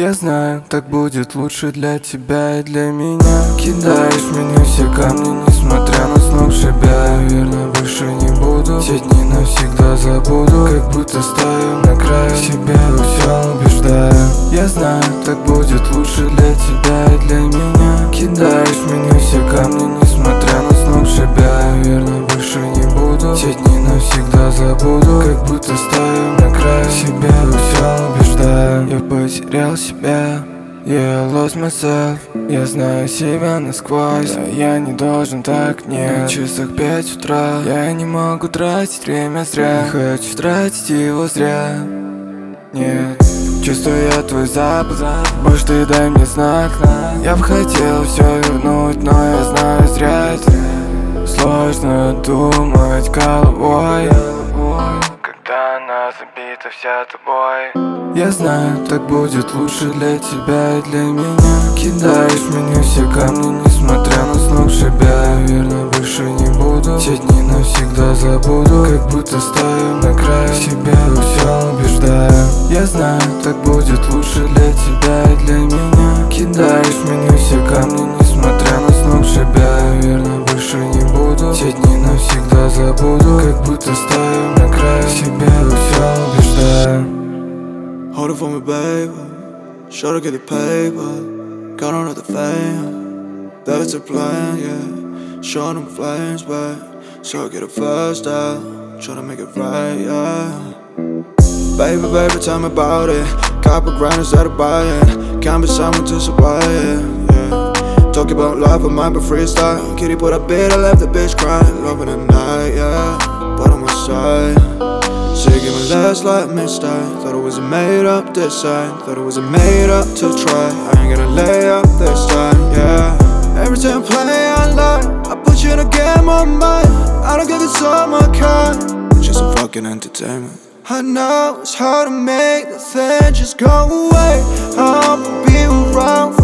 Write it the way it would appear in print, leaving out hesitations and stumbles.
Я знаю, так будет лучше для тебя и для меня. Кидаешь меня все камни, несмотря на сногсшибя. Наверное, больше не буду, все дни навсегда забуду. Как будто стою на краю, себя во всем убеждаю. Я знаю, так будет лучше для тебя и для меня. Кидаешь меня все камни, несмотря на сногсшибя. Наверное, больше не буду, все дни навсегда забуду. Как будто стою на краю, себя во всем убеждаю. Я потерял себя, yeah, I lost myself. Я знаю себя насквозь, да я не должен так, нет. На часах 5 утра, я не могу тратить время зря. Не хочу тратить его зря, нет. Чувствую я твой запах, больше ты дай мне знак. Я бы хотел все вернуть, но я знаю зря это. Сложно думать головой, когда она забита вся тобой. Я знаю, так будет лучше для тебя и для меня. Кидаешь меня все камни, несмотря на сногсшибя. Наверное, больше не буду, все дни навсегда забуду. Как будто стою на краю, себя во всем убеждаю. Я знаю, так будет лучше для тебя и для меня. Кидаешь меня все камни, несмотря на сногсшибя. Наверное, больше не буду, все дни навсегда забуду. Как будто стою на краю, себя во всем убеждаю. Hold it for me, baby. Sure to get the paper. Got on the fame. That's a plan, yeah. Showing them flames, babe. So I get it first out. Tryna make it right, yeah. Baby, baby, tell me about it. Copper grinders that are buying. Can't be someone to survive, yeah. Talk about love, I might be freestyle. Kitty put a bit, I left the bitch crying. Loving the night, yeah. But on my side. She gave me last like mistake. Thought it was made up this side. Thought it was made up to try. I ain't gonna lay up this time, yeah. Every time I play online, I put you in a game on mine. I don't give it so much kind. It's just a fucking entertainment. I know it's hard to make the thing just go away. I'll be around